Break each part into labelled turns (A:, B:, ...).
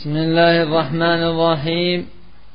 A: بسم الله الرحمن الرحيم.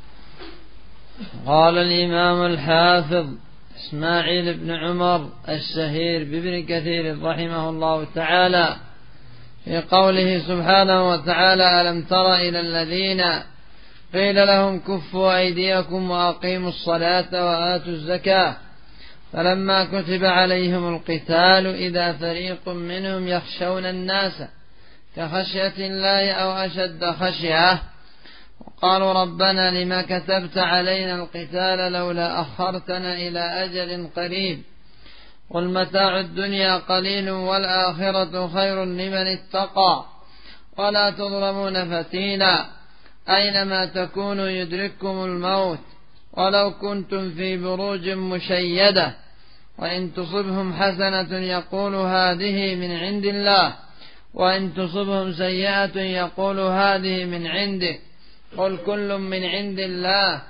A: قال الإمام الحافظ إسماعيل بن عمر الشهير بابن كثير رحمه الله تعالى في قوله سبحانه وتعالى: ألم تر إلى الذين قيل لهم كفوا أيديكم وأقيموا الصلاة وآتوا الزكاة فلما كتب عليهم القتال إذا فريق منهم يخشون الناس كخشية الله أو أشد خشية وقالوا ربنا لما كتبت علينا القتال لولا أخرتنا إلى أجل قريب قل متاع الدنيا قليل والآخرة خير لمن اتقى ولا تظلمون فتيلا أينما تكونوا يدرككم الموت ولو كنتم في بروج مشيدة وإن تصبهم حسنة يقول هذه من عند الله وإن تصبهم سيئة يقول هذه من عندك قل كل من عند الله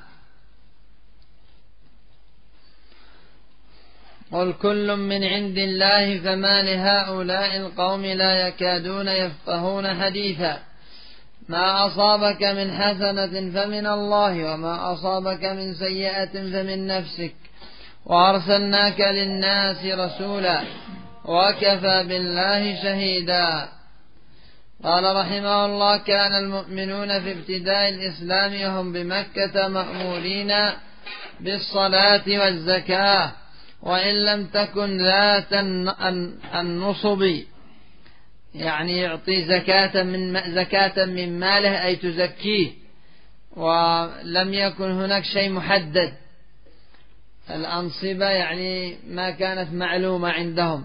A: قل كل من عند الله فما لهؤلاء القوم لا يكادون يفقهون حديثا ما أصابك من حسنة فمن الله وما أصابك من سيئة فمن نفسك وأرسلناك للناس رسولا وكفى بالله شهيدا. قال رحمه الله: كان المؤمنون في ابتداء الإسلام وهم بمكة مأمورين بالصلاة والزكاة وإن لم تكن ذات النصب، يعني يعطي زكاة من ماله أي تزكيه، ولم يكن هناك شيء محدد. الأنصبة يعني ما كانت معلومة عندهم.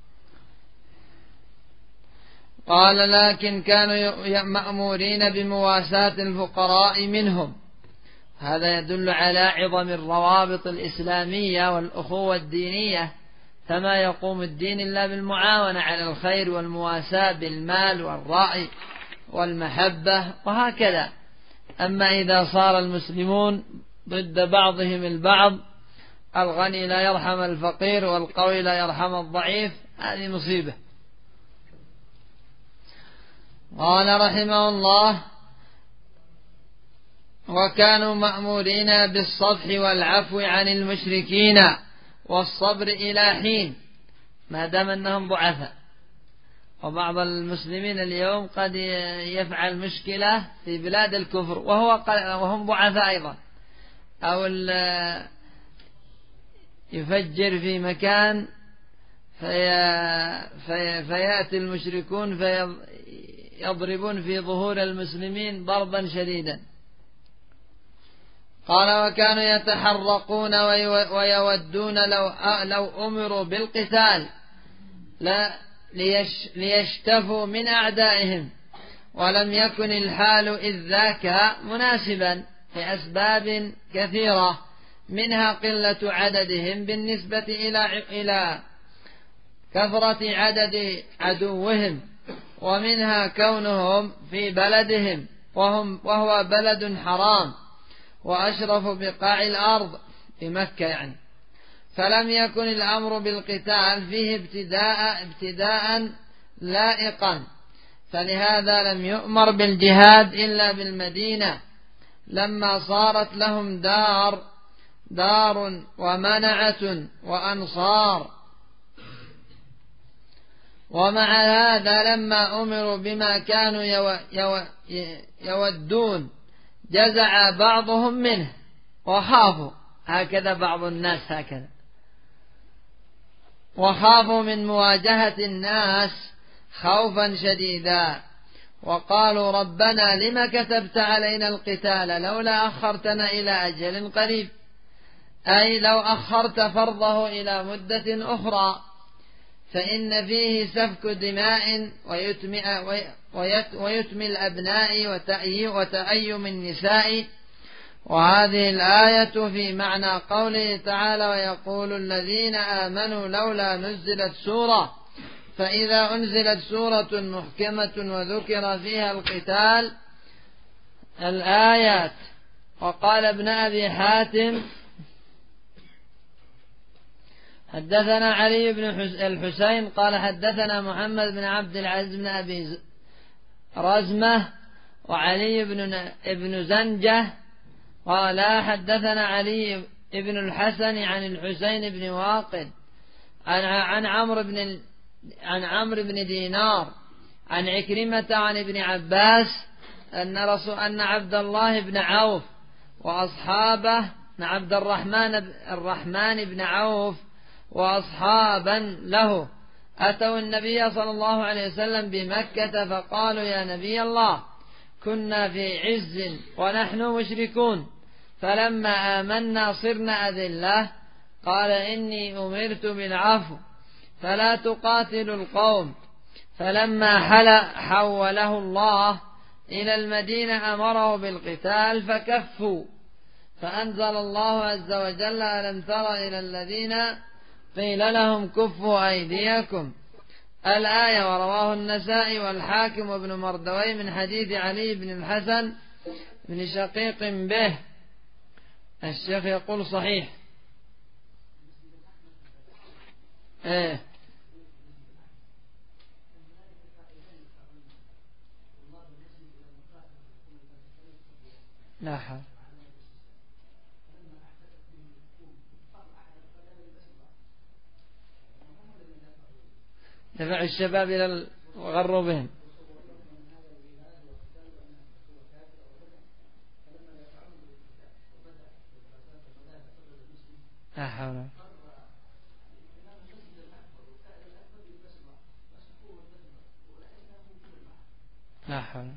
A: قال: لكن كانوا مأمورين بمواساة الفقراء منهم. هذا يدل على عظم الروابط الإسلامية والأخوة الدينية، فما يقوم الدين إلا بالمعاونة على الخير والمواساة بالمال والرأي والمحبة وهكذا. أما إذا صار المسلمون ضد بعضهم البعض، الغني لا يرحم الفقير والقوي لا يرحم الضعيف، هذه مصيبة. قال رحمه الله: وكانوا مأمورين بالصفح والعفو عن المشركين والصبر إلى حين، ما دام أنهم ضعفاء. وبعض المسلمين اليوم قد يفعل مشكلة في بلاد الكفر وهم ضعفاء أيضا، أو يفجر في مكان فيأتي المشركون فيضربون في ظهور المسلمين ضربا شديدا. قال: وكانوا يتحرقون ويودون لو أمروا بالقتال ليشتفوا من أعدائهم، ولم يكن الحال إذ ذاك مناسبا لأسباب كثيرة، منها قلة عددهم بالنسبة إلى كثرة عدد عدوهم، ومنها كونهم في بلدهم وهو بلد حرام وأشرف بقاع الأرض بمكة يعني، فلم يكن الأمر بالقتال فيه ابتداء لائقا، فلهذا لم يؤمر بالجهاد إلا بالمدينة لما صارت لهم دار ومنعة وأنصار. ومع هذا لما أمروا بما كانوا يودون جزع بعضهم منه وخافوا، هكذا بعض الناس هكذا، وخافوا من مواجهة الناس خوفا شديدا، وقالوا ربنا لما كتبت علينا القتال لولا أخرتنا إلى أجل قريب، أي لو أخرت فرضه إلى مدة أخرى، فإن فيه سفك دماء ويتم الأبناء وتأيم النساء. وهذه الآية في معنى قوله تعالى: ويقول الذين آمنوا لولا نزلت سورة، فإذا أنزلت سورة محكمة وذكر فيها القتال الآيات. وقال ابن أبي حاتم: حدثنا علي بن الحسين قال حدثنا محمد بن عبد العزيز بن أبي رزمة وعلي بن زنجة قال حدثنا علي بن الحسن عن الحسين بن واقد عن عمرو بن دينار عن عكرمة عن ابن عباس أن عبد الله بن عوف وأصحابه عبد الرحمن بن عوف وأصحابا له أتوا النبي صلى الله عليه وسلم بمكة فقالوا يا نبي الله كنا في عز ونحن مشركون فلما آمنا صرنا أذلة قال إني أمرت بالعفو فلا تقاتلوا القوم فلما حوله الله إلى المدينة أمره بالقتال فكفوا فأنزل الله عز وجل ألم تر إلى الذين قيل لهم كفوا أيديكم الآية. ورواه النسائي والحاكم وابن مردوي من حديث علي بن الحسن بن شقيق به. الشيخ يقول صحيح. لا حول. دفع الشباب إلى وغروا بهم. لا حول. لا حول.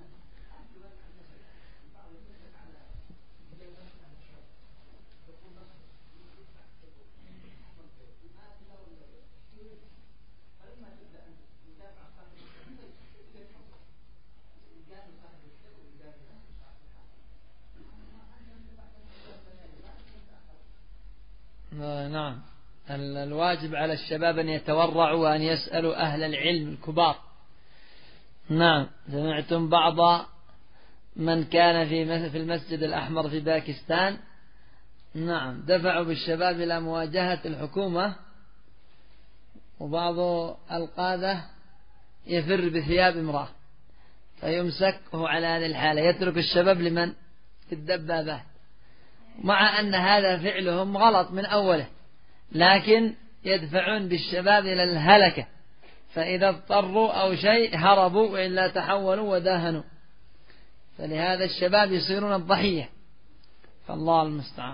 A: نعم. الواجب على الشباب أن يتورعوا وأن يسألوا أهل العلم الكبار. نعم. سمعتم بعض من كان في المسجد الأحمر في باكستان، نعم، دفعوا بالشباب إلى مواجهة الحكومة، وبعض القادة يفر بثياب امرأة فيمسك وهو على هذه الحالة، يترك الشباب لمن؟ في الدبابات، مع أن هذا فعلهم غلط من أوله، لكن يدفعون بالشباب إلى الهلكة، فإذا اضطروا أو شيء هربوا وإلا تحولوا وداهنوا، فلهذا الشباب يصيرون الضحية، فالله المستعان.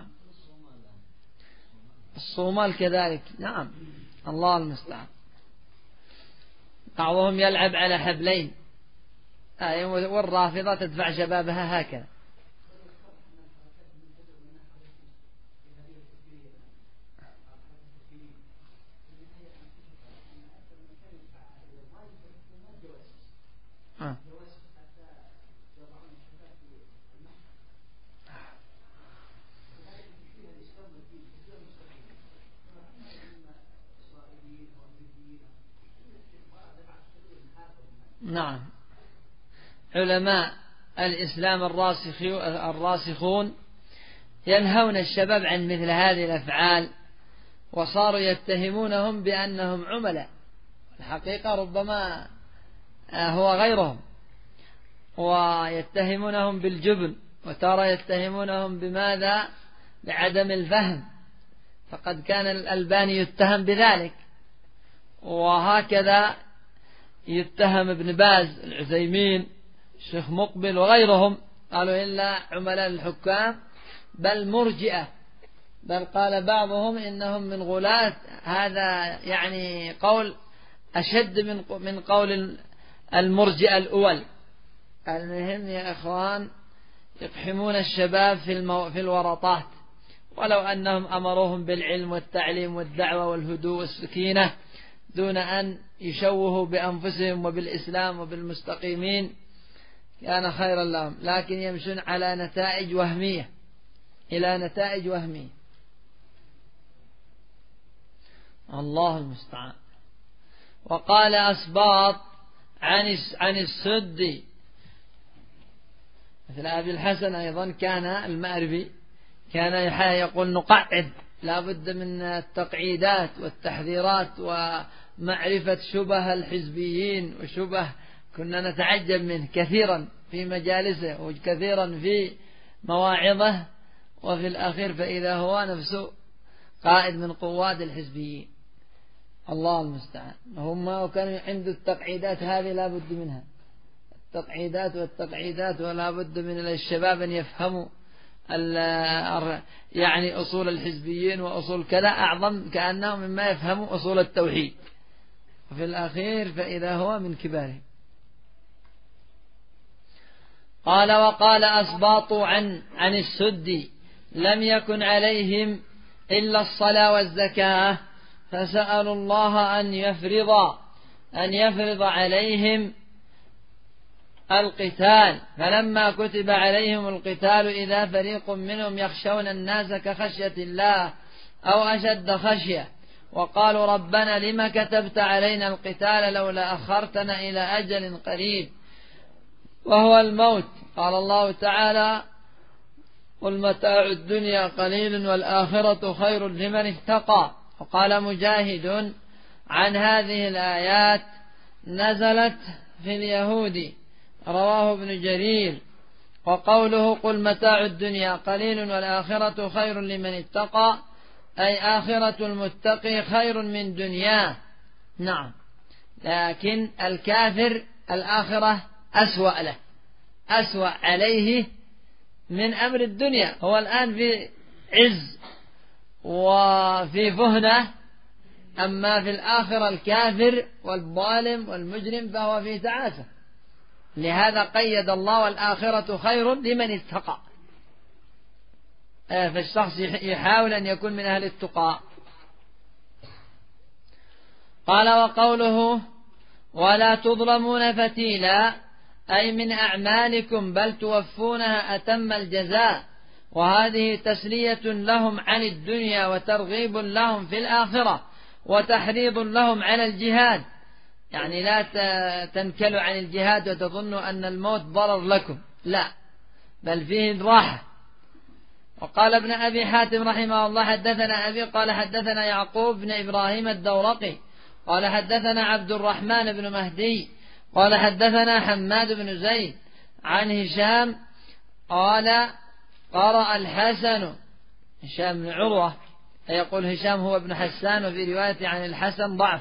A: الصومال كذلك، نعم، الله المستعان. بعضهم يلعب على حبلين، والرافضة تدفع شبابها هكذا. نعم. علماء الإسلام الراسخون ينهون الشباب عن مثل هذه الأفعال، وصاروا يتهمونهم بأنهم عملاء، الحقيقة ربما هو غيرهم، ويتهمونهم بالجبن، وترى يتهمونهم بماذا؟ بعدم الفهم، فقد كان الألباني يتهم بذلك، وهكذا يتهم ابن باز، العثيمين، الشيخ مقبل وغيرهم، قالوا إلا عملاء الحكام، بل مرجئة، بل قال بعضهم إنهم من غلاة. هذا يعني قول أشد من قول المرجئة الأول. المهم يا إخوان، يقحمون الشباب في الورطات، ولو أنهم أمروهم بالعلم والتعليم والدعوة والهدوء والسكينة دون أن يشوهوا بأنفسهم وبالإسلام وبالمستقيمين كان خيرا لهم، لكن يمشون على نتائج وهمية، إلى نتائج وهمية، الله المستعان. وقال أسباط عن السدي مثل أبي الحسن أيضا، كان المأربي، كان يقول نقعد، لا بد من التقعيدات والتحذيرات ومعرفة شبه الحزبيين وشبه، كنا نتعجب منه كثيرا في مجالسه وكثيرا في مواعظه، وفي الأخير فإذا هو نفسه قائد من قواد الحزبيين. الله المستعان. هم كانوا عنده التقعيدات هذه لا بد منها، التقعيدات ولا بد من الشباب أن يفهموا يعني أصول الحزبيين وأصول كذا أعظم كأنهم مما يفهموا أصول التوحيد، وفي الأخير فإذا هو من كبارهم. قال وقال أسباط عن السدي لم يكن عليهم إلا الصلاة والزكاة، فسألوا الله أن يفرض عليهم القتال، فلما كتب عليهم القتال إذا فريق منهم يخشون الناس كخشية الله أو أشد خشية، وقالوا ربنا لما كتبت علينا القتال لولا أخرتنا إلى أجل قريب وهو الموت. قال الله تعالى قل متاع الدنيا قليل والآخرة خير لمن اتقى. وقال مجاهد عن هذه الآيات نزلت في اليهود، رواه ابن جرير. وقوله قل متاع الدنيا قليل والآخرة خير لمن اتقى أي آخرة المتقي خير من دنياه. نعم، لكن الكافر الآخرة أسوأ له، أسوأ عليه من أمر الدنيا. هو الآن في عز وفي فهنة، أما في الآخرة الكافر والظالم والمجرم فهو في تعاسة. لهذا قيد الله والآخرة خير لمن اتقى، فالشخص يحاول أن يكون من أهل التقى. قال وقوله ولا تظلمون فتيلا أي من أعمالكم بل توفونها أتم الجزاء، وهذه تسلية لهم عن الدنيا وترغيب لهم في الآخرة وتحريض لهم على الجهاد، يعني لا تنكلوا عن الجهاد وتظنوا أن الموت ضرر لكم، لا، بل فيه الراحة. وقال ابن أبي حاتم رحمه الله حدثنا أبي قال حدثنا يعقوب بن إبراهيم الدورقي قال حدثنا عبد الرحمن بن مهدي قال حدثنا حماد بن زيد عن هشام قال قرأ الحسن، هشام بن عروة، يقول هشام هو ابن حسان، وفي رواية عن الحسن ضعف.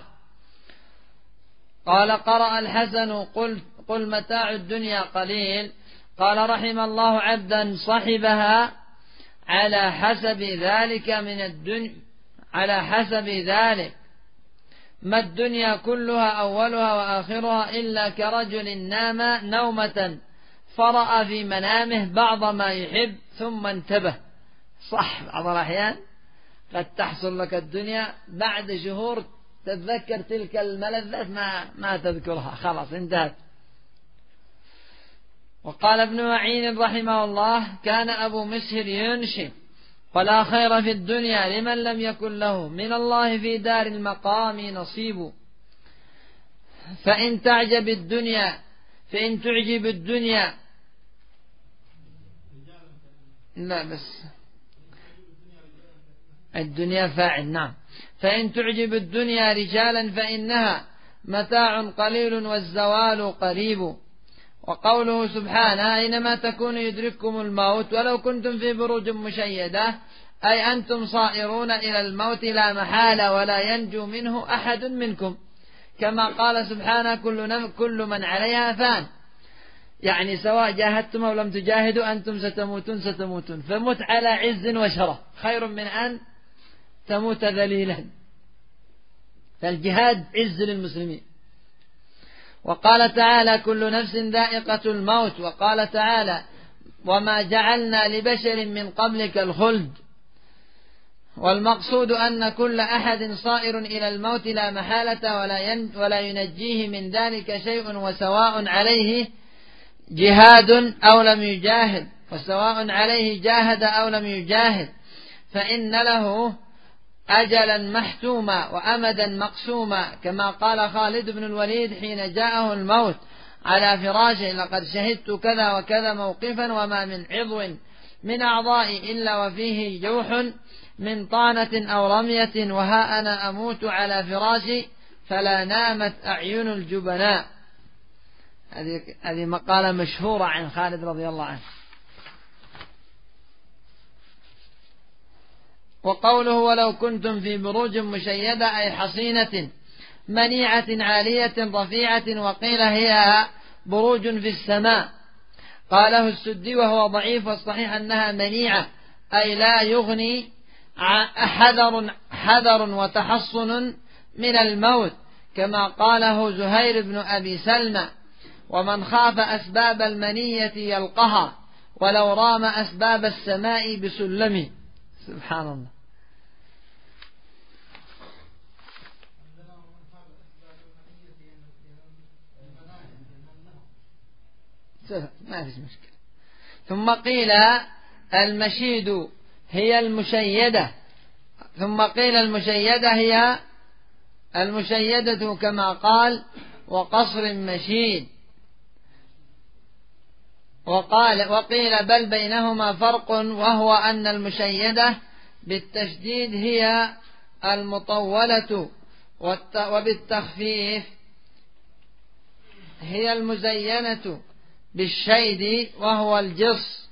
A: قال قرأ الحسن قل متاع الدنيا قليل، قال رحم الله عبدا صحبها على حسب ذلك من الدنيا، على حسب ذلك ما الدنيا كلها أولها وآخرها إلا كرجل نام نومة فرأى في منامه بعض ما يحب ثم انتبه. صح، بعض الأحيان قد تحصل لك الدنيا بعد شهور تتذكر تلك الملذات ما تذكرها، خلاص انتهت. وقال ابن معين رحمه الله كان أبو مسهر ينشئ ولا خير في الدنيا لمن لم يكن له من الله في دار المقام نصيب، فإن تعجب الدنيا لا بس الدنيا فاعل، نعم، فإن تعجب الدنيا رجالا فإنها متاع قليل والزوال قريب. وقوله سبحانه أينما تكونوا يدرككم الموت ولو كنتم في بروج مشيدة أي أنتم صائرون إلى الموت لا محالة ولا ينجو منه أحد منكم، كما قال سبحانه كل من عليها فان، يعني سواء جاهدتم أو لم تجاهدوا أنتم ستموتون، فمت على عز وشرف خير من أن تموت ذليلا، فالجهاد عز للمسلمين. وقال تعالى كل نفس ذائقة الموت، وقال تعالى وما جعلنا لبشر من قبلك الخلد، والمقصود أن كل أحد صائر إلى الموت لا محالة ولا ينجيه من ذلك شيء، وسواء عليه جهاد أو لم يجاهد، وسواء عليه جاهد أو لم يجاهد، فإن له أجلا محتوما وأمدا مقسوما، كما قال خالد بن الوليد حين جاءه الموت على فراشه لقد شهدت كذا وكذا موقفا وما من عضو من أعضائي إلا وفيه جوح من طعنة أو رمية، وها أنا أموت على فراشي فلا نامت أعين الجبناء. هذه مقالة مشهورة عن خالد رضي الله عنه. وقوله ولو كنتم في بروج مشيدة أي حصينة منيعة عالية رفيعة، وقيل هي بروج في السماء. قاله السدي وهو ضعيف، والصحيح أنها منيعة أي لا يغني حذر وتحصن من الموت، كما قاله زهير بن أبي سلمى: ومن خاف أسباب المنية يلقها ولو رام أسباب السماء بسلمه. سبحان الله. ما فيش مشكلة. ثم قيل المشيد هي المشيدة، ثم قيل المشيدة هي المشيدة كما قال: وقصر مشيد. وقيل بل بينهما فرق، وهو أن المشيدة بالتشديد هي المطولة، وبالتخفيف هي المزينة بالشيد وهو الجص.